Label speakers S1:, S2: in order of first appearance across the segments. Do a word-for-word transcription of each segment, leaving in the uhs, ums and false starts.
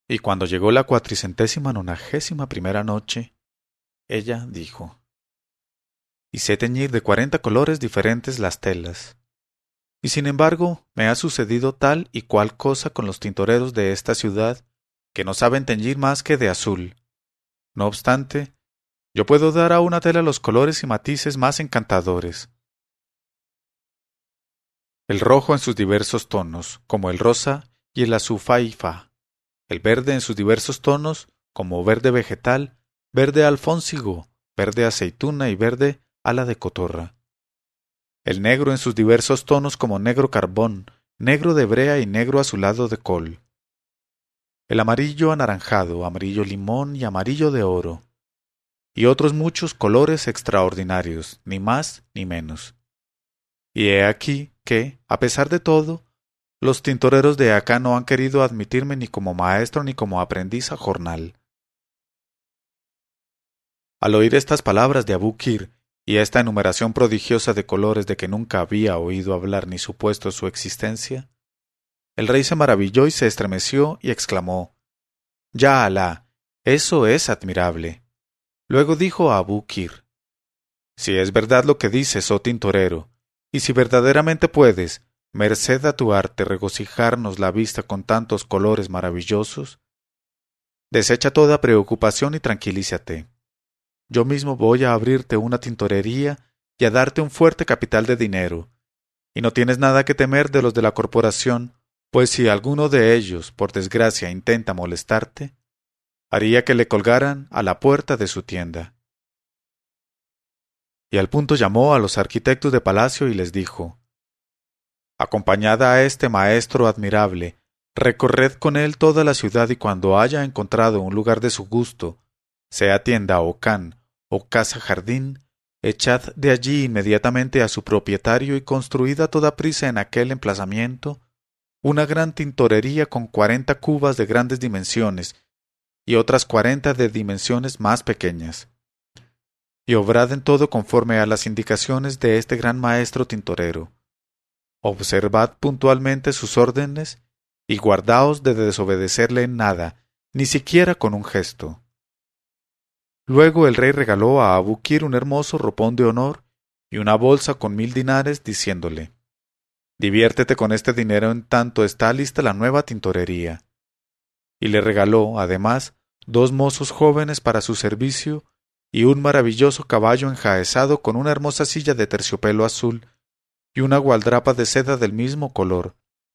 S1: Y cuando llegó la cuatricentésima nonagésima primera noche, ella dijo: Y sé teñir de cuarenta colores diferentes las telas. Y sin embargo, me ha sucedido tal y cual cosa con los tintoreros de esta ciudad, que no saben teñir más que de azul. No obstante, yo puedo dar a una tela los colores y matices más encantadores. El rojo en sus diversos tonos, como el rosa y el azufaifa. El verde en sus diversos tonos, como verde vegetal, verde alfónsigo, verde aceituna y verde ala de cotorra. El negro en sus diversos tonos, como negro carbón, negro de brea y negro azulado de col. El amarillo anaranjado, amarillo limón y amarillo de oro. Y otros muchos colores extraordinarios, ni más ni menos. Y he aquí que, a pesar de todo, los tintoreros de acá no han querido admitirme ni como maestro ni como aprendiz a jornal. Al oír estas palabras de Abú Kir y esta enumeración prodigiosa de colores de que nunca había oído hablar ni supuesto su existencia, el rey se maravilló y se estremeció y exclamó: «Ya Alá, eso es admirable». Luego dijo a Abú Kir: «Si es verdad lo que dices, oh tintorero, y si verdaderamente puedes, merced a tu arte, regocijarnos la vista con tantos colores maravillosos, desecha toda preocupación y tranquilízate. Yo mismo voy a abrirte una tintorería y a darte un fuerte capital de dinero, y no tienes nada que temer de los de la corporación, pues si alguno de ellos, por desgracia, intenta molestarte, haría que le colgaran a la puerta de su tienda». Y al punto llamó a los arquitectos de palacio y les dijo: «Acompañad a este maestro admirable, recorred con él toda la ciudad y cuando haya encontrado un lugar de su gusto, sea tienda o can o casa jardín, echad de allí inmediatamente a su propietario y construid a toda prisa en aquel emplazamiento una gran tintorería con cuarenta cubas de grandes dimensiones y otras cuarenta de dimensiones más pequeñas. Y obrad en todo conforme a las indicaciones de este gran maestro tintorero. Observad puntualmente sus órdenes y guardaos de desobedecerle en nada, ni siquiera con un gesto». Luego el rey regaló a Abú Kir un hermoso ropón de honor y una bolsa con mil dinares, diciéndole: «Diviértete con este dinero en tanto está lista la nueva tintorería». Y le regaló, además, dos mozos jóvenes para su servicio y un maravilloso caballo enjaezado con una hermosa silla de terciopelo azul y una gualdrapa de seda del mismo color.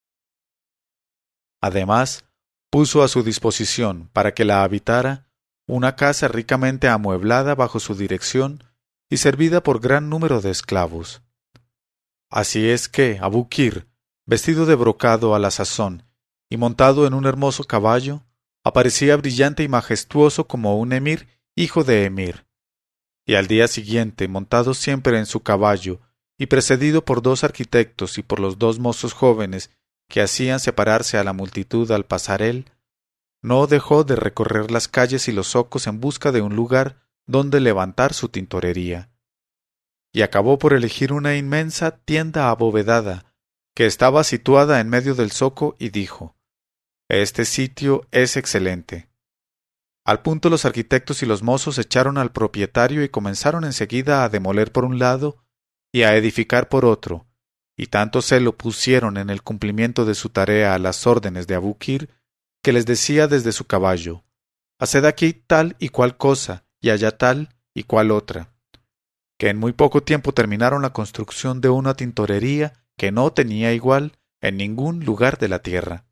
S1: Además, puso a su disposición, para que la habitara, una casa ricamente amueblada bajo su dirección y servida por gran número de esclavos. Así es que Abú Kir, vestido de brocado a la sazón y montado en un hermoso caballo, aparecía brillante y majestuoso como un emir, hijo de emir. Y al día siguiente, montado siempre en su caballo y precedido por dos arquitectos y por los dos mozos jóvenes que hacían separarse a la multitud al pasar él, no dejó de recorrer las calles y los zocos en busca de un lugar donde levantar su tintorería, y acabó por elegir una inmensa tienda abovedada que estaba situada en medio del zoco y dijo: «Este sitio es excelente». Al punto los arquitectos y los mozos echaron al propietario y comenzaron enseguida a demoler por un lado y a edificar por otro, y tanto se lo pusieron en el cumplimiento de su tarea a las órdenes de Abú Kir, que les decía desde su caballo: «Haced aquí tal y cual cosa, y allá tal y cual otra», que en muy poco tiempo terminaron la construcción de una tintorería que no tenía igual en ningún lugar de la tierra.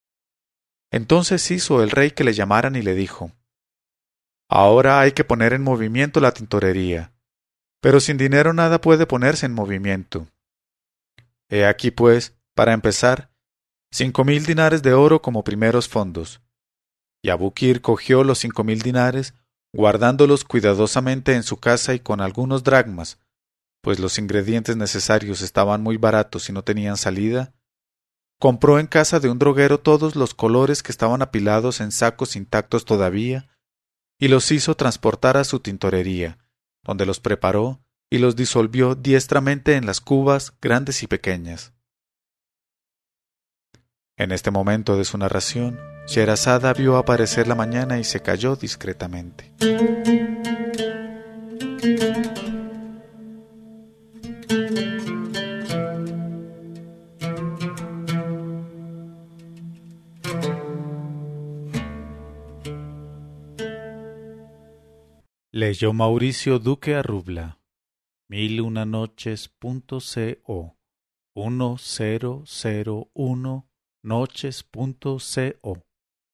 S1: Entonces hizo el rey que le llamaran y le dijo: «Ahora hay que poner en movimiento la tintorería, pero sin dinero nada puede ponerse en movimiento. He aquí, pues, para empezar, cinco mil dinares de oro como primeros fondos». Y Abú Kir cogió los cinco mil dinares, guardándolos cuidadosamente en su casa y con algunos dracmas, pues los ingredientes necesarios estaban muy baratos y no tenían salida, compró en casa de un droguero todos los colores que estaban apilados en sacos intactos todavía, y los hizo transportar a su tintorería, donde los preparó y los disolvió diestramente en las cubas grandes y pequeñas. En este momento de su narración, Sherazada vio aparecer la mañana y se calló discretamente. Leyó Mauricio Duque Arrubla, Mil una noches punto co, uno cero cero uno noches punto co.